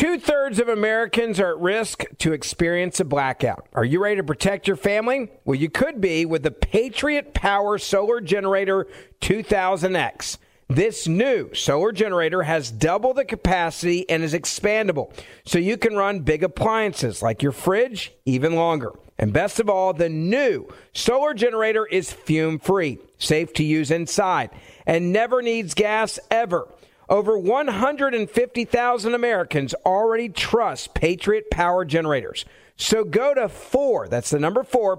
2/3 of Americans are at risk to experience a blackout. Are you ready to protect your family? Well, you could be with the Patriot Power Solar Generator 2000X. This new solar generator has double the capacity and is expandable, so you can run big appliances like your fridge even longer. And best of all, the new solar generator is fume-free, safe to use inside, and never needs gas ever. Over 150,000 Americans already trust Patriot Power Generators. So go to that's the number 4,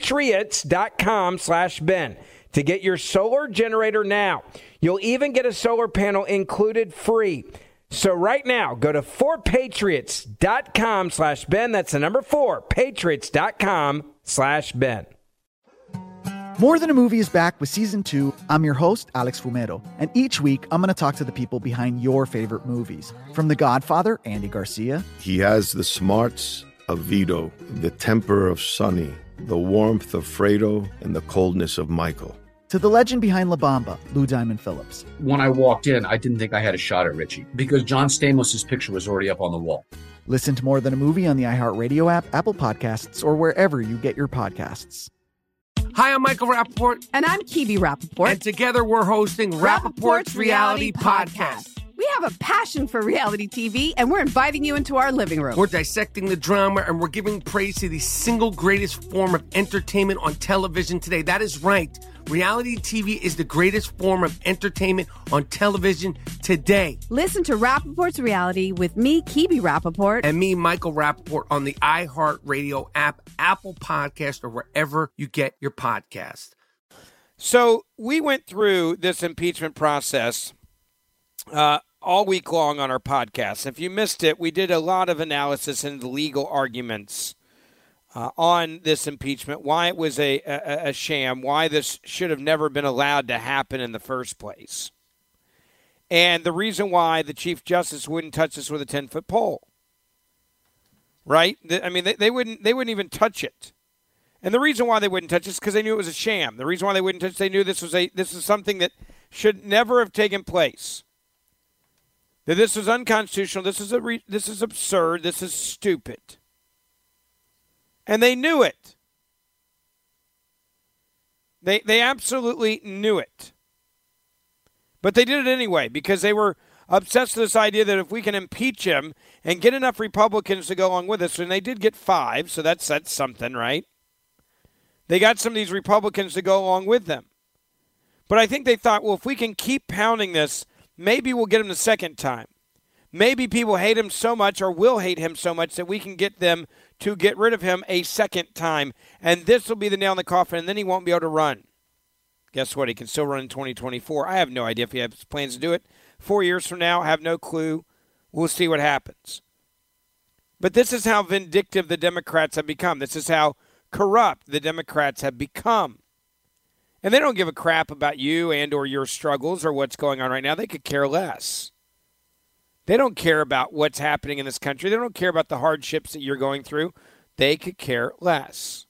patriots.com/Ben to get your solar generator now. You'll even get a solar panel included free. So right now, go to 4patriots.com/Ben. That's the number 4, patriots.com/Ben. More Than a Movie is back with Season 2. I'm your host, Alex Fumero, and each week I'm going to talk to the people behind your favorite movies. From The Godfather, Andy Garcia. He has the smarts of Vito, the temper of Sonny, the warmth of Fredo, and the coldness of Michael. To the legend behind La Bamba, Lou Diamond Phillips. When I walked in, I didn't think I had a shot at Richie because John Stamos' picture was already up on the wall. Listen to More Than a Movie on the iHeartRadio app, Apple Podcasts, or wherever you get your podcasts. Hi, I'm Michael Rappaport. And I'm Kibi Rappaport. And together we're hosting Rappaport's Reality Podcast. We have a passion for reality TV, and we're inviting you into our living room. We're dissecting the drama, and we're giving praise to the single greatest form of entertainment on television today. That is right. Reality TV is the greatest form of entertainment on television today. Listen to Rappaport's Reality with me, Kibi Rappaport. And me, Michael Rappaport, on the iHeartRadio app, Apple Podcast, or wherever you get your podcast. So we went through this impeachment process all week long on our podcast. If you missed it, we did a lot of analysis into legal arguments on this impeachment, why it was a sham, why this should have never been allowed to happen in the first place, and the reason why the Chief Justice wouldn't touch this with a 10-foot pole. Right? I mean, they wouldn't even touch it. And the reason why they wouldn't touch it is because they knew it was a sham. The reason why they wouldn't touch it, they knew this is something that should never have taken place. That this was unconstitutional. This is absurd. This is stupid. And they knew it. They absolutely knew it. But they did it anyway because they were obsessed with this idea that if we can impeach him and get enough Republicans to go along with us, and they did get 5, so that's something, right? They got some of these Republicans to go along with them. But I think they thought, well, if we can keep pounding this, maybe we'll get him the second time. Maybe people hate him so much or will hate him so much that we can get them to get rid of him a second time. And this will be the nail in the coffin, and then he won't be able to run. Guess what? He can still run in 2024. I have no idea if he has plans to do it. 4 years from now, I have no clue. We'll see what happens. But this is how vindictive the Democrats have become. This is how corrupt the Democrats have become. And they don't give a crap about you and or your struggles or what's going on right now. They could care less. They don't care about what's happening in this country. They don't care about the hardships that you're going through. They could care less.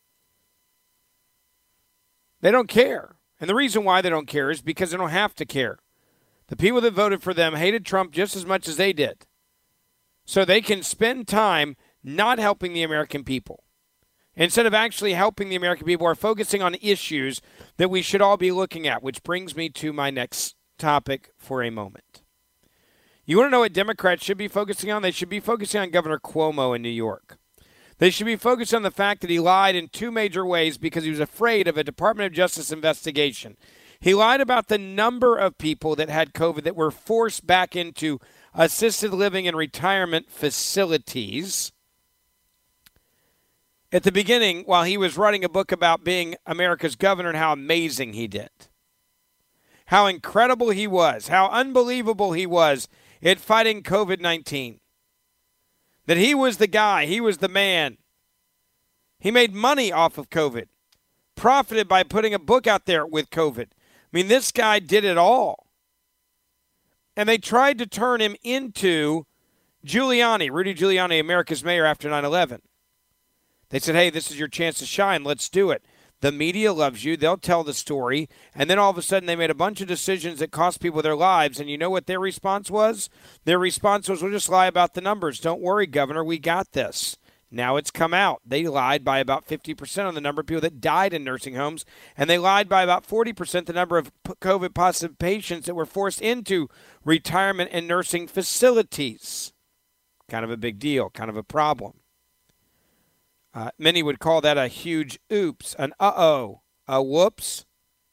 They don't care. And the reason why they don't care is because they don't have to care. The people that voted for them hated Trump just as much as they did. So they can spend time not helping the American people. Instead of actually helping the American people, are focusing on issues that we should all be looking at, which brings me to my next topic for a moment. You want to know what Democrats should be focusing on? They should be focusing on Governor Cuomo in New York. They should be focused on the fact that he lied in 2 major ways because he was afraid of a Department of Justice investigation. He lied about the number of people that had COVID that were forced back into assisted living and retirement facilities. At the beginning, while he was writing a book about being America's governor and how amazing he did, how incredible he was, how unbelievable he was at fighting COVID-19, that he was the guy, he was the man. He made money off of COVID, profited by putting a book out there with COVID. I mean, this guy did it all. And they tried to turn him into Giuliani, Rudy Giuliani, America's mayor after 9/11. They said, hey, this is your chance to shine. Let's do it. The media loves you. They'll tell the story. And then all of a sudden they made a bunch of decisions that cost people their lives. And you know what their response was? Their response was, we'll just lie about the numbers. Don't worry, Governor, we got this. Now it's come out. They lied by about 50% on the number of people that died in nursing homes, and they lied by about 40% the number of COVID-positive patients that were forced into retirement and nursing facilities. Kind of a big deal, kind of a problem. Many would call that a huge oops, an uh-oh, a whoops.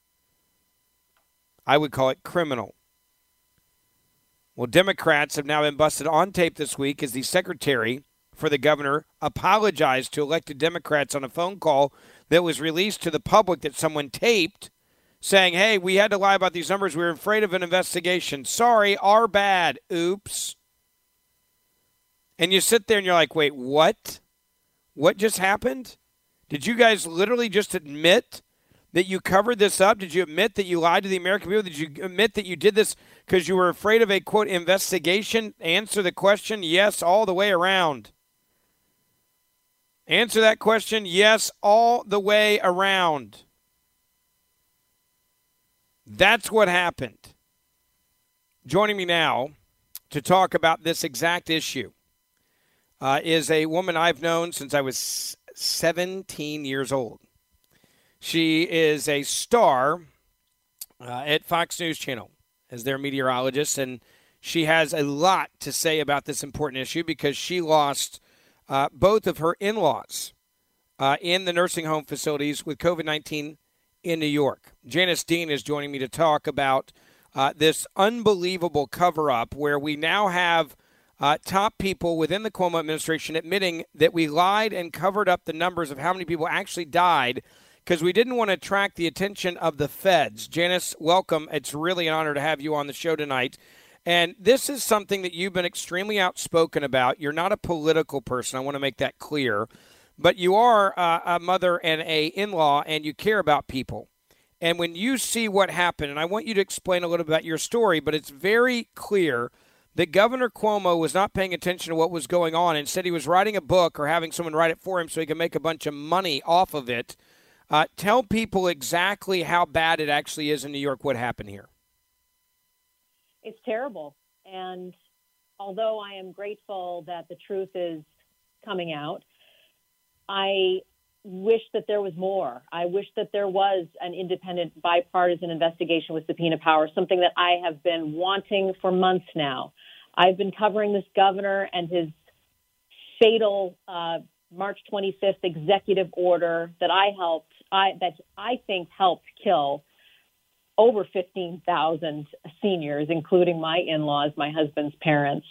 I would call it criminal. Well, Democrats have now been busted on tape this week as the secretary for the governor apologized to elected Democrats on a phone call that was released to the public that someone taped, saying, hey, we had to lie about these numbers. We were afraid of an investigation. Sorry, our bad. Oops. And you sit there and you're like, wait, what? What just happened? Did you guys literally just admit that you covered this up? Did you admit that you lied to the American people? Did you admit that you did this because you were afraid of a, quote, investigation? Answer the question, yes, all the way around. Answer that question, yes, all the way around. That's what happened. Joining me now to talk about this exact issue is a woman I've known since I was 17 years old. She is a star at Fox News Channel as their meteorologist, and she has a lot to say about this important issue because she lost both of her in-laws in the nursing home facilities with COVID-19 in New York. Janice Dean is joining me to talk about this unbelievable cover-up where we now have top people within the Cuomo administration admitting that we lied and covered up the numbers of how many people actually died because we didn't want to attract the attention of the feds. Janice, welcome. It's really an honor to have you on the show tonight. And this is something that you've been extremely outspoken about. You're not a political person. I want to make that clear. But you are a mother and a in-law, and you care about people. And when you see what happened, and I want you to explain a little bit about your story, but it's very clear that Governor Cuomo was not paying attention to what was going on. Instead, he was writing a book or having someone write it for him so he could make a bunch of money off of it. Tell people exactly how bad it actually is in New York, what happened here. It's terrible. And although I am grateful that the truth is coming out, I wish that there was more. I wish that there was an independent bipartisan investigation with subpoena power, something that I have been wanting for months now. I've been covering this governor and his fatal March 25th executive order that I think helped kill over 15,000 seniors, including my in-laws, my husband's parents.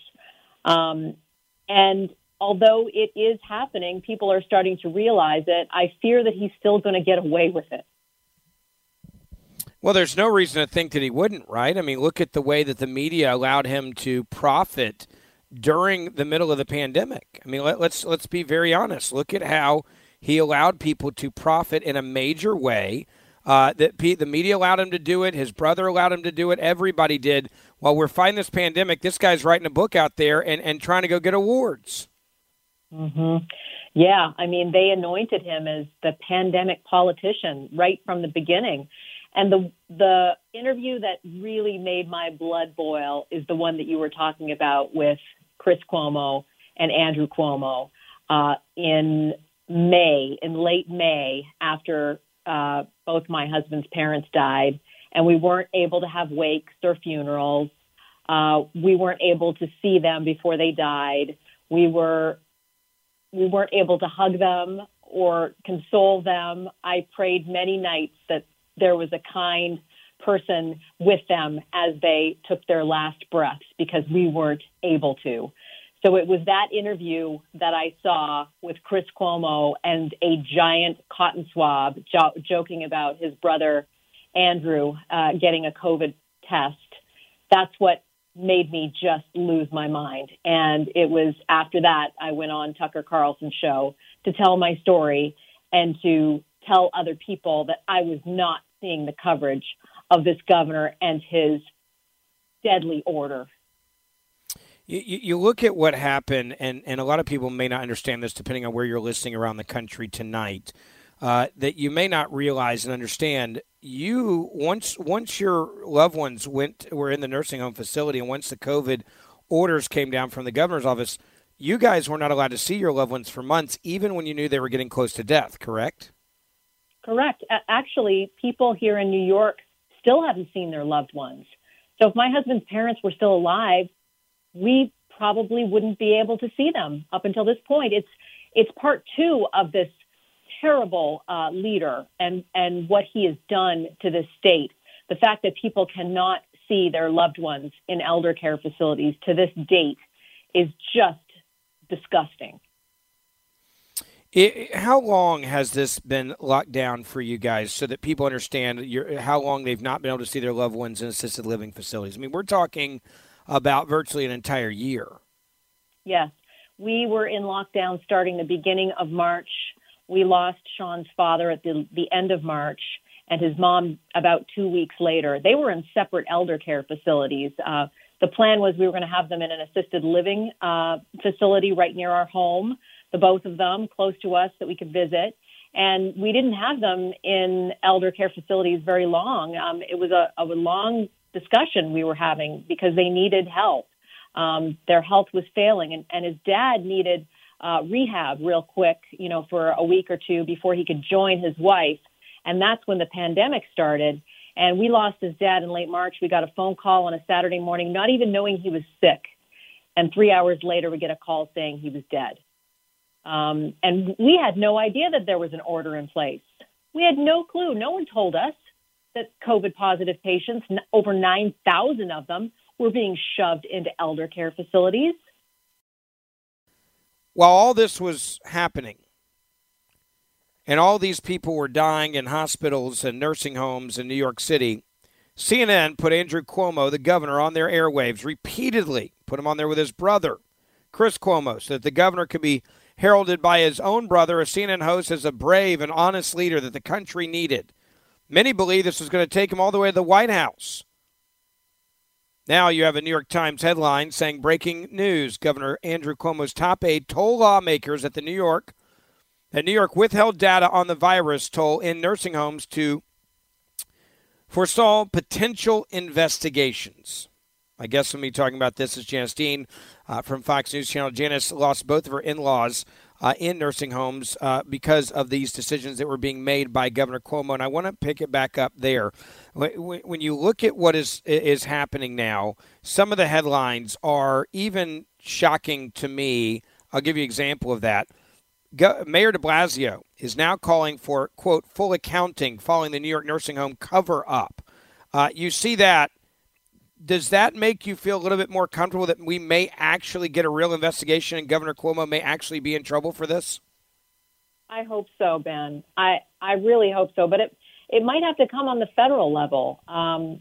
And although it is happening, people are starting to realize it. I fear that he's still going to get away with it. Well, there's no reason to think that he wouldn't, right? I mean, look at the way that the media allowed him to profit during the middle of the pandemic. I mean, let's be very honest. Look at how he allowed people to profit in a major way. The media allowed him to do it. His brother allowed him to do it. Everybody did. While we're fighting this pandemic, this guy's writing a book out there and trying to go get awards. Mm-hmm. Yeah, I mean, they anointed him as the pandemic politician right from the beginning. And the interview that really made my blood boil is the one that you were talking about with Chris Cuomo and Andrew Cuomo in late May, after both my husband's parents died, and we weren't able to have wakes or funerals. We weren't able to see them before they died. We weren't able to hug them or console them. I prayed many nights that there was a kind person with them as they took their last breaths because we weren't able to. So it was that interview that I saw with Chris Cuomo and a giant cotton swab joking about his brother, Andrew, getting a COVID test. That's what made me just lose my mind. And it was after that I went on Tucker Carlson's show to tell my story and to tell other people that I was not seeing the coverage of this governor and his deadly order. You look at what happened, and a lot of people may not understand this depending on where you're listening around the country tonight. that you may not realize and understand. You once your loved ones were in the nursing home facility, and once the COVID orders came down from the governor's office, you guys were not allowed to see your loved ones for months, even when you knew they were getting close to death. Correct? Correct. Actually, people here in New York still haven't seen their loved ones. So if my husband's parents were still alive, we probably wouldn't be able to see them up until this point. It's part two of this terrible leader and what he has done to this state. The fact that people cannot see their loved ones in elder care facilities to this date is just disgusting. How long has this been locked down for you guys so that people understand how long they've not been able to see their loved ones in assisted living facilities? I mean, we're talking about virtually an entire year. Yes. We were in lockdown starting the beginning of March. We lost Sean's father at the end of March and his mom about 2 weeks later. They were in separate elder care facilities. The plan was we were going to have them in an assisted living facility right near our home, the both of them close to us that we could visit. And we didn't have them in elder care facilities very long. It was a long discussion we were having because they needed help. Their health was failing, and his dad needed rehab real quick, for a week or two before he could join his wife. And that's when the pandemic started. And we lost his dad in late March. We got a phone call on a Saturday morning, not even knowing he was sick. And 3 hours later, we get a call saying he was dead. And we had no idea that there was an order in place. We had no clue. No one told us that COVID-positive patients, over 9,000 of them, were being shoved into elder care facilities. While all this was happening, and all these people were dying in hospitals and nursing homes in New York City, CNN put Andrew Cuomo, the governor, on their airwaves repeatedly, put him on there with his brother, Chris Cuomo, so that the governor could be heralded by his own brother, a CNN host, as a brave and honest leader that the country needed. Many believe this was going to take him all the way to the White House. Now you have a New York Times headline saying, breaking news, Governor Andrew Cuomo's top aide told lawmakers that New York withheld data on the virus toll in nursing homes to forestall potential investigations. My guest will be talking about this is Janice Dean from Fox News Channel. Janice lost both of her in-laws in nursing homes because of these decisions that were being made by Governor Cuomo, and I want to pick it back up there. When you look at what is happening now, some of the headlines are even shocking to me. I'll give you an example of that. Mayor de Blasio is now calling for, quote, full accounting following the New York nursing home cover-up. You see that. Does that make you feel a little bit more comfortable that we may actually get a real investigation and Governor Cuomo may actually be in trouble for this? I hope so, Ben. I really hope so. But it might have to come on the federal level. The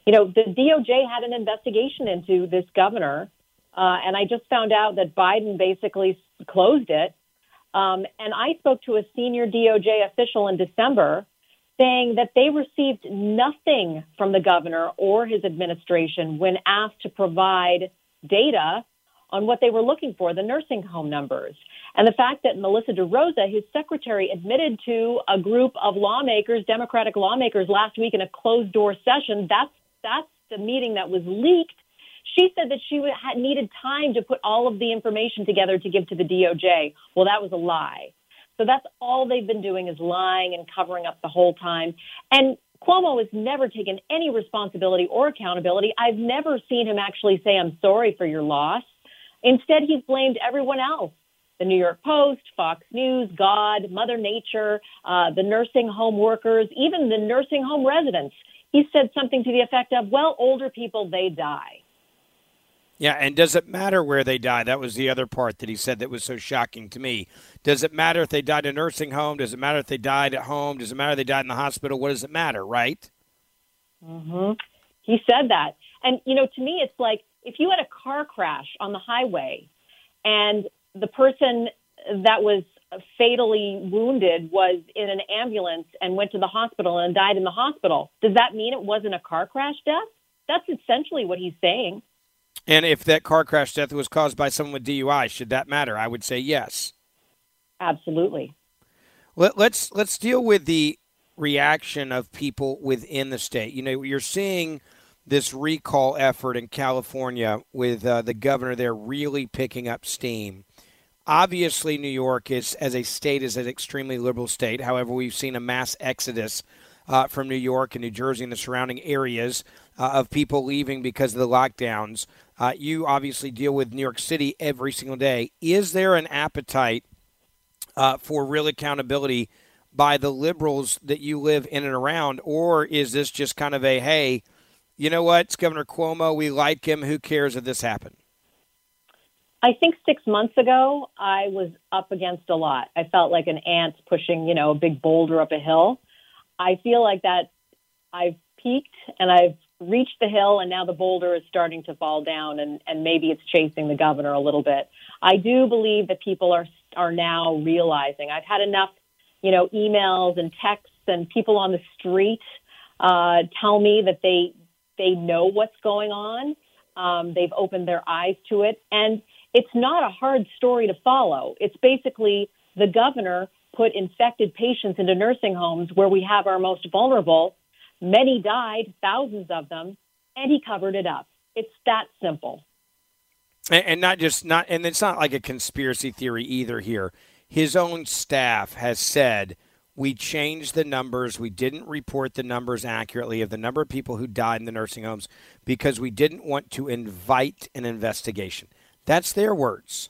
DOJ had an investigation into this governor, and I just found out that Biden basically closed it. And I spoke to a senior DOJ official in December saying that they received nothing from the governor or his administration when asked to provide data on what they were looking for, the nursing home numbers. And the fact that Melissa DeRosa, his secretary, admitted to a group of lawmakers, Democratic lawmakers, last week in a closed-door session, that's the meeting that was leaked. She said that she needed time to put all of the information together to give to the DOJ. Well, that was a lie. So that's all they've been doing is lying and covering up the whole time. And Cuomo has never taken any responsibility or accountability. I've never seen him actually say, I'm sorry for your loss. Instead, he's blamed everyone else. The New York Post, Fox News, God, Mother Nature, the nursing home workers, even the nursing home residents. He said something to the effect of, well, older people, they die. Yeah, and does it matter where they die? That was the other part that he said that was so shocking to me. Does it matter if they died in a nursing home? Does it matter if they died at home? Does it matter if they died in the hospital? What does it matter, right? Mm-hmm. He said that. And, to me, it's like if you had a car crash on the highway and the person that was fatally wounded was in an ambulance and went to the hospital and died in the hospital, does that mean it wasn't a car crash death? That's essentially what he's saying. And if that car crash death was caused by someone with DUI, should that matter? I would say yes. Absolutely. Let's deal with the reaction of people within the state. You know, you're seeing this recall effort in California with the governor there really picking up steam. Obviously, New York is, as a state, is an extremely liberal state. However, we've seen a mass exodus from New York and New Jersey and the surrounding areas of people leaving because of the lockdowns. You obviously deal with New York City every single day. Is there an appetite for real accountability by the liberals that you live in and around, or is this just kind of a, hey, you know what, it's Governor Cuomo, we like him, who cares if this happened? I think 6 months ago, I was up against a lot. I felt like an ant pushing, a big boulder up a hill. I feel like that I've peaked and I've reached the hill, and now the boulder is starting to fall down, and maybe it's chasing the governor a little bit. I do believe that people are now realizing. I've had enough, emails and texts and people on the street tell me that they know what's going on. They've opened their eyes to it, and it's not a hard story to follow. It's basically the governor put infected patients into nursing homes where we have our most vulnerable. Many died, thousands of them, and he covered it up. It's that simple. And it's not like a conspiracy theory either here. His own staff has said, we changed the numbers. We didn't report the numbers accurately of the number of people who died in the nursing homes because we didn't want to invite an investigation. That's their words.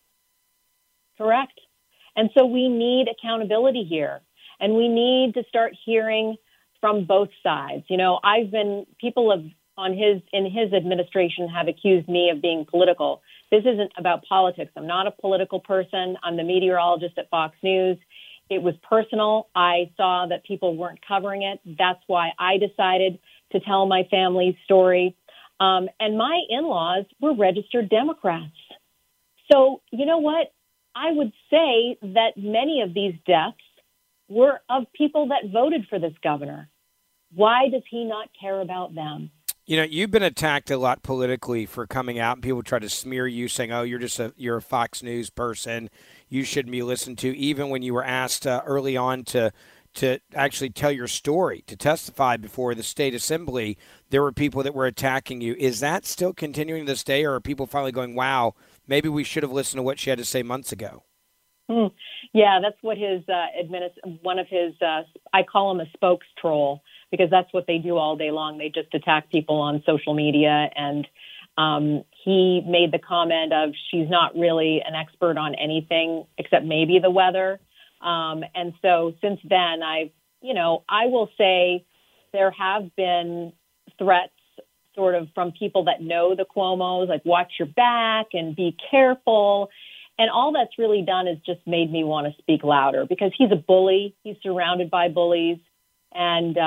Correct. And so we need accountability here, and we need to start hearing from both sides. People in his administration have accused me of being political. This isn't about politics. I'm not a political person. I'm the meteorologist at Fox News. It was personal. I saw that people weren't covering it. That's why I decided to tell my family's story. And my in-laws were registered Democrats. So you know what? I would say that many of these deaths were of people that voted for this governor. Why does he not care about them? You've been attacked a lot politically for coming out, and people try to smear you, saying, "Oh, you're a Fox News person. You shouldn't be listened to." Even when you were asked early on to actually tell your story, to testify before the state assembly, there were people that were attacking you. Is that still continuing to this day, or are people finally going, "Wow, maybe we should have listened to what she had to say months ago"? Yeah, that's what his one of his I call him a spokes troll, because that's what they do all day long. They just attack people on social media. And he made the comment of, she's not really an expert on anything except maybe the weather. And so since then, I will say there have been threats sort of from people that know the Cuomos, like watch your back and be careful. And all that's really done is just made me want to speak louder, because he's a bully. He's surrounded by bullies. And,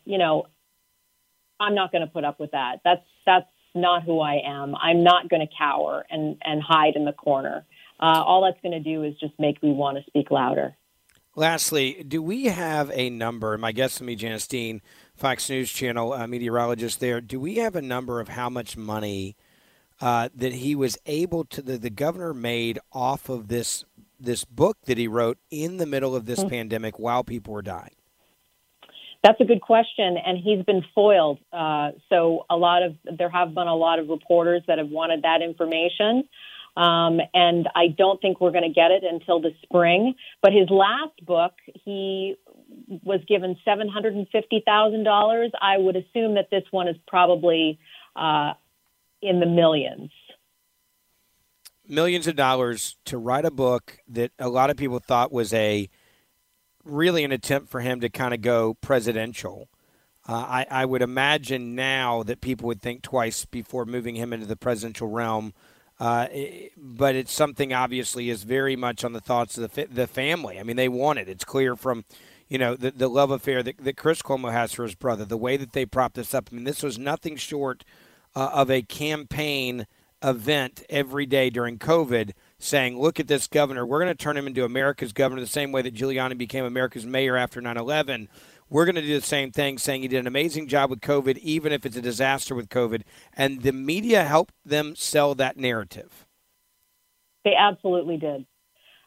I'm not going to put up with that. That's not who I am. I'm not going to cower and hide in the corner. All that's going to do is just make me want to speak louder. Lastly, do we have a number? And my guest will be Janice Dean, Fox News Channel meteorologist there. Do we have a number of how much money that he was able to, the governor made off of this book that he wrote in the middle of this pandemic while people were dying? That's a good question, and he's been foiled. So there have been a lot of reporters that have wanted that information, and I don't think we're going to get it until the spring. But his last book, he was given $750,000. I would assume that this one is probably in the millions. Millions of dollars to write a book that a lot of people thought was really an attempt for him to kind of go presidential. I would imagine now that people would think twice before moving him into the presidential realm. But it's something obviously is very much on the thoughts of the family. I mean, they want it. It's clear from, the love affair that Chris Cuomo has for his brother, the way that they propped this up. I mean, this was nothing short of a campaign event every day during COVID, saying, look at this governor. We're going to turn him into America's governor the same way that Giuliani became America's mayor after 9/11. We're going to do the same thing, saying he did an amazing job with COVID, even if it's a disaster with COVID. And the media helped them sell that narrative. They absolutely did.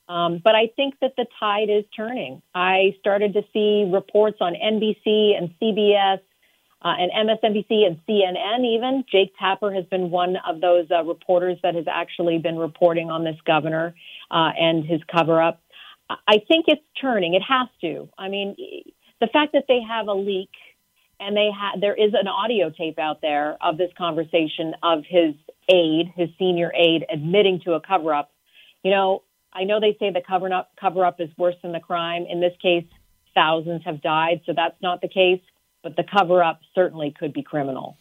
But I think that the tide is turning. I started to see reports on NBC and CBS and MSNBC and CNN even. Jake Tapper has been one of those reporters that has actually been reporting on this governor and his cover-up. I think it's turning. It has to. I mean, the fact that they have a leak and there is an audio tape out there of this conversation of his senior aide, admitting to a cover-up. You know, I know they say the cover-up is worse than the crime. In this case, thousands have died, so that's not the case. But the cover-up certainly could be criminal.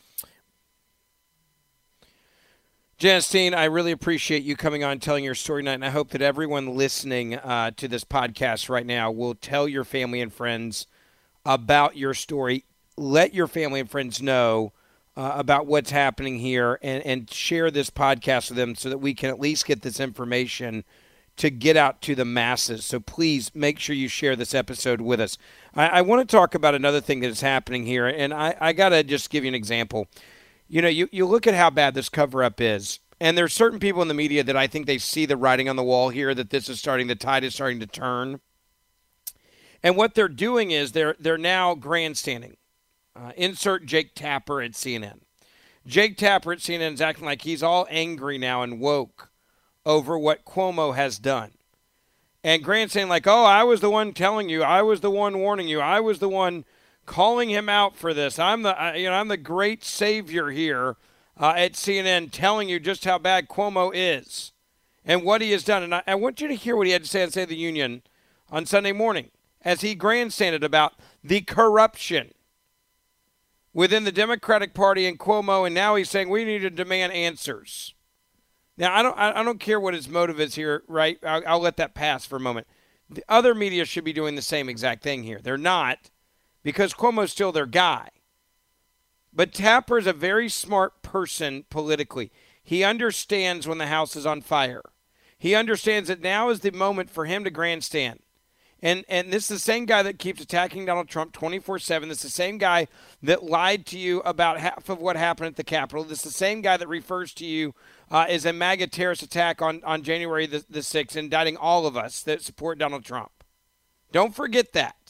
Janice Dean, I really appreciate you coming on, telling your story tonight, and I hope that everyone listening to this podcast right now will tell your family and friends about your story. Let your family and friends know about what's happening here and share this podcast with them so that we can at least get this information to get out to the masses. So please make sure you share this episode with us. I want to talk about another thing that is happening here, and I got to just give you an example. You know, you look at how bad this cover-up is, and there's certain people in the media that I think they see the writing on the wall here, that the tide is starting to turn. And what they're doing is they're now grandstanding. Insert Jake Tapper at CNN. Jake Tapper at CNN is acting like he's all angry now and woke over what Cuomo has done. And grandstanding like, oh, I was the one telling you. I was the one warning you. I was the one calling him out for this. I'm the great savior here at CNN, telling you just how bad Cuomo is and what he has done. And I want you to hear what he had to say on State of the Union on Sunday morning as he grandstanded about the corruption within the Democratic Party and Cuomo, and now he's saying we need to demand answers. Now, I don't care what his motive is here, right? I'll let that pass for a moment. The other media should be doing the same exact thing here. They're not, because Cuomo's still their guy. But Tapper's a very smart person politically. He understands when the house is on fire. He understands that now is the moment for him to grandstand. And this is the same guy that keeps attacking Donald Trump 24/7. This is the same guy that lied to you about half of what happened at the Capitol. This is the same guy that refers to you as a MAGA terrorist attack on January the 6th, indicting all of us that support Donald Trump. Don't forget that.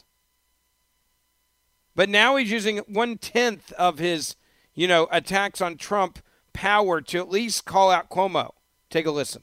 But now he's using 1/10 of his, attacks on Trump power to at least call out Cuomo. Take a listen.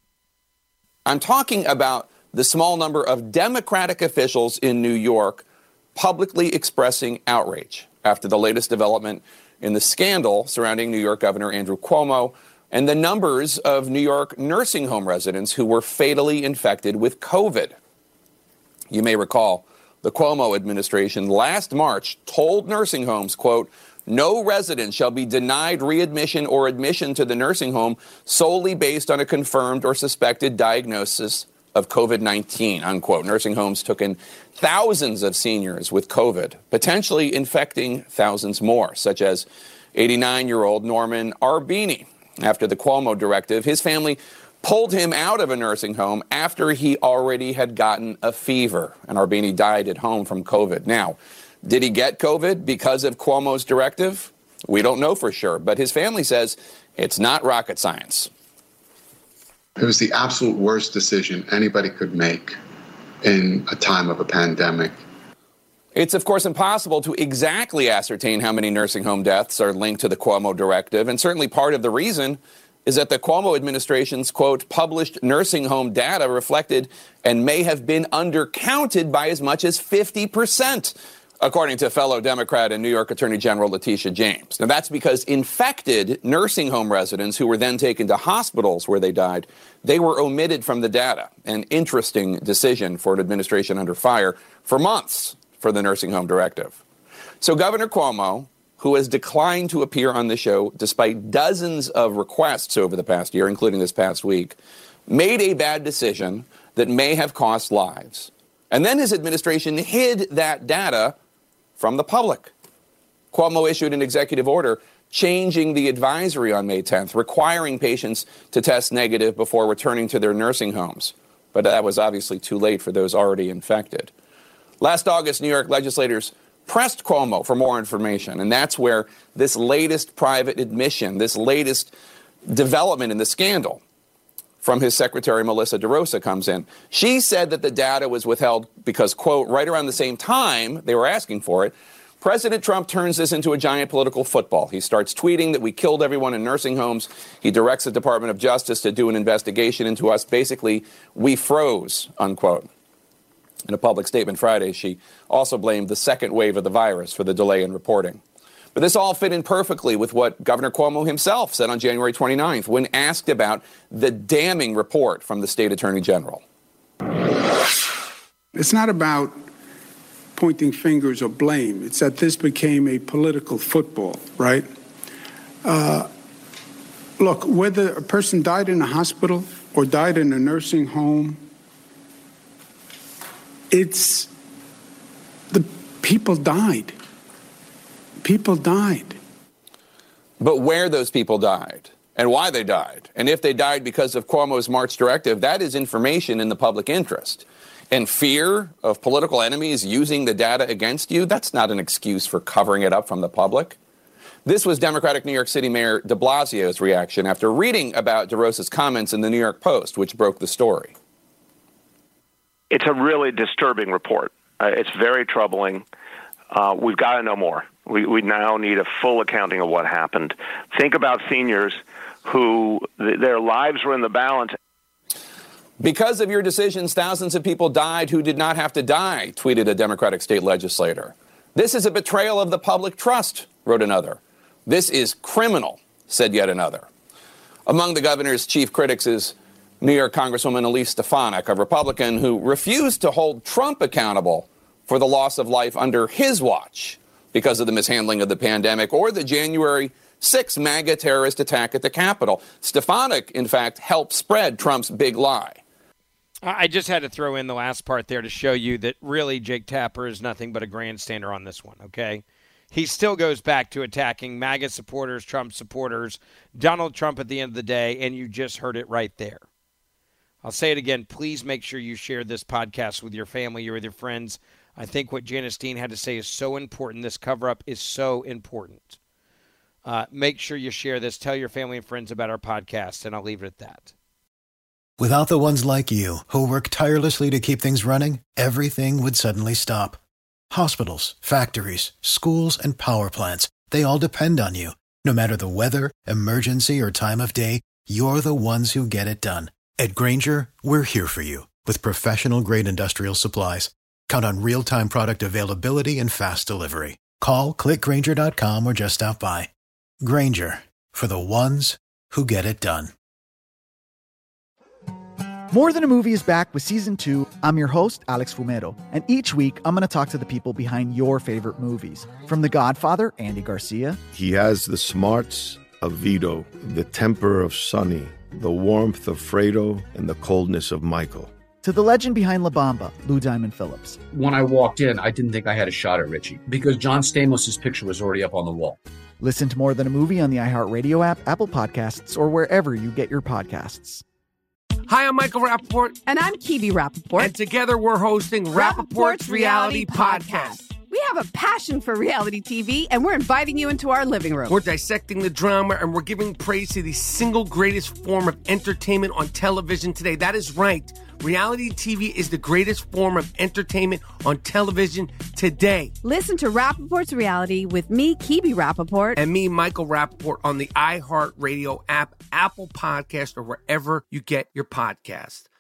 I'm talking about the small number of Democratic officials in New York publicly expressing outrage after the latest development in the scandal surrounding New York Governor Andrew Cuomo and the numbers of New York nursing home residents who were fatally infected with COVID. You may recall the Cuomo administration last March told nursing homes, quote, no resident shall be denied readmission or admission to the nursing home solely based on a confirmed or suspected diagnosis of COVID-19, unquote. Nursing homes took in thousands of seniors with COVID, potentially infecting thousands more, such as 89-year-old Norman Arbini. After the Cuomo directive, his family pulled him out of a nursing home after he already had gotten a fever, and Arbini died at home from COVID. Now, did he get COVID because of Cuomo's directive? We don't know for sure, but his family says it's not rocket science. It was the absolute worst decision anybody could make in a time of a pandemic. It's, of course, impossible to exactly ascertain how many nursing home deaths are linked to the Cuomo directive, and certainly part of the reason is that the Cuomo administration's, quote, published nursing home data reflected and may have been undercounted by as much as 50%. According to fellow Democrat and New York Attorney General Letitia James. Now, that's because infected nursing home residents who were then taken to hospitals where they died, they were omitted from the data. An interesting decision for an administration under fire for months for the nursing home directive. So Governor Cuomo, who has declined to appear on the show despite dozens of requests over the past year, including this past week, made a bad decision that may have cost lives. And then his administration hid that data from the public. Cuomo issued an executive order changing the advisory on May 10th, requiring patients to test negative before returning to their nursing homes. But that was obviously too late for those already infected. Last August, New York legislators pressed Cuomo for more information, and that's where this latest private admission, this latest development in the scandal from his secretary, Melissa DeRosa, comes in. She said that the data was withheld because, quote, right around the same time they were asking for it, President Trump turns this into a giant political football. He starts tweeting that we killed everyone in nursing homes. He directs the Department of Justice to do an investigation into us. Basically, we froze, unquote. In a public statement Friday, she also blamed the second wave of the virus for the delay in reporting. But this all fit in perfectly with what Governor Cuomo himself said on January 29th when asked about the damning report from the state attorney general. It's not about pointing fingers or blame. It's that this became a political football, right? Look, whether a person died in a hospital or died in a nursing home, it's the people died. People died. But where those people died and why they died, and if they died because of Cuomo's March directive, that is information in the public interest. And fear of political enemies using the data against you, that's not an excuse for covering it up from the public. This was Democratic New York City Mayor de Blasio's reaction after reading about DeRosa's comments in the New York Post, which broke the story. It's a really disturbing report. It's very troubling. We've got to know more. We now need a full accounting of what happened. Think about seniors who their lives were in the balance. Because of your decisions, thousands of people died who did not have to die, tweeted a Democratic state legislator. This is a betrayal of the public trust, wrote another. This is criminal, said yet another. Among the governor's chief critics is New York Congresswoman Elise Stefanik, a Republican who refused to hold Trump accountable for the loss of life under his watch because of the mishandling of the pandemic or the January 6th MAGA terrorist attack at the Capitol. Stefanik, in fact, helped spread Trump's big lie. I just had to throw in the last part there to show you that really Jake Tapper is nothing but a grandstander on this one, okay? He still goes back to attacking MAGA supporters, Trump supporters, Donald Trump at the end of the day, and you just heard it right there. I'll say it again. Please make sure you share this podcast with your family or with your friends. I think what Janice Dean had to say is so important. This cover-up is so important. Make sure you share this. Tell your family and friends about our podcast, and I'll leave it at that. Without the ones like you, who work tirelessly to keep things running, everything would suddenly stop. Hospitals, factories, schools, and power plants, they all depend on you. No matter the weather, emergency, or time of day, you're the ones who get it done. At Grainger, we're here for you with professional-grade industrial supplies. Count on real-time product availability and fast delivery. Call, clickgrainger.com, or just stop by. Grainger, for the ones who get it done. More Than a Movie is back with Season 2. I'm your host, Alex Fumero, and each week I'm going to talk to the people behind your favorite movies. From The Godfather, Andy Garcia. He has the smarts of Vito, the temper of Sonny, the warmth of Fredo, and the coldness of Michael. To the legend behind La Bamba, Lou Diamond Phillips. When I walked in, I didn't think I had a shot at Richie because John Stamos' picture was already up on the wall. Listen to More Than a Movie on the iHeartRadio app, Apple Podcasts, or wherever you get your podcasts. Hi, I'm Michael Rappaport. And I'm Kibi Rappaport. And together we're hosting Rappaport's Reality Podcast. We have a passion for reality TV, and we're inviting you into our living room. We're dissecting the drama, and we're giving praise to the single greatest form of entertainment on television today. That is right. Reality TV is the greatest form of entertainment on television today. Listen to Rappaport's Reality with me, Kibi Rappaport. And me, Michael Rappaport, on the iHeartRadio app, Apple Podcast, or wherever you get your podcast.